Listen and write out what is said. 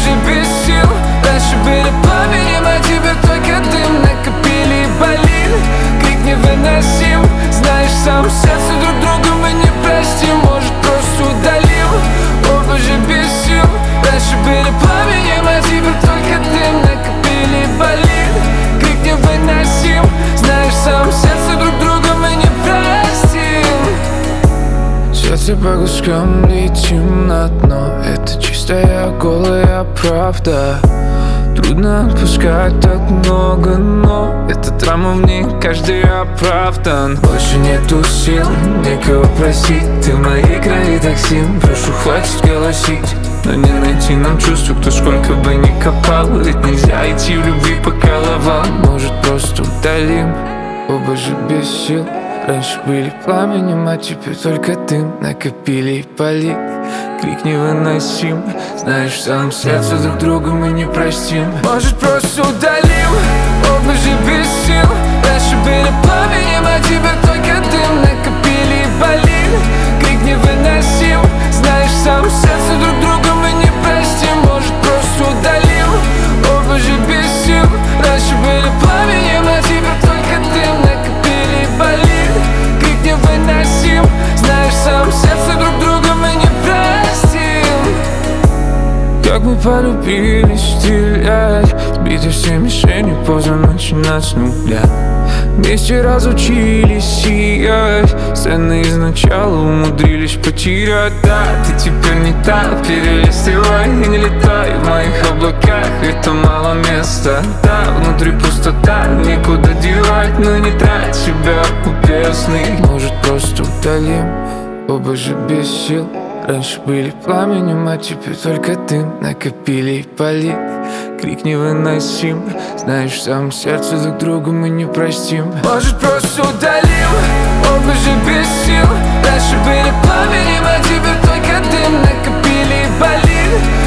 же без сил. Раньше были пламенем, а теперь только дым. Накопили и болит, крик невыносим. Знаешь, сам сердце друг друга мы не простим. Может, просто удалим, оба же без сил. Раньше были пламенем, а теперь только дым. Накопили и болит, крик невыносим. Знаешь, сам сердце друг друга мы не простим. Сердце по кускам летим на дно. Это чистая голая правда. Трудно отпускать так много, но эта травма в ней каждый оправдан. Больше нету сил, некого просить. Ты в моей крови токсин. Прошу, хватит голосить. Но не найти нам чувства, кто сколько бы ни копал. Ведь нельзя идти в любви по головам. Может, просто удалим, оба же без сил. Раньше были пламенем, а теперь только дым. Накопили и палит, крик невыносим. Знаешь, в самом сердце друг друга мы не простим. Может, просто удалим, оба же без сил. Раньше были пламенем, а теперь только дым. Накопили и болит, крик невыносим. Знаешь, в самом сердце друг друга мы не простим. Может, просто удалим, оба же без сил. Раньше были пламенем, а теперь только дым. Накопили и болит, крик невыносим. Знаешь, в самом сердце друг друга мы не простим. Как мы полюбили стрелять, сбиты все мишени, поздно начинать с нуля. Вместе разучились сиять, сцены изначала умудрились потерять. Да, ты теперь не так, перелистывай и не летай в моих облаках, ведь там мало места. Да, внутри пустота, некуда девать, но не трать себя купесный. Может, просто удалим, оба же без сил. Раньше были пламенем, а теперь только дым. Накопили и палит, крик невыносим. Знаешь, в самом сердце друг друга мы не простим. Может, просто удалим, оба же без сил. Раньше были пламенем, а теперь только дым. Накопили и болит,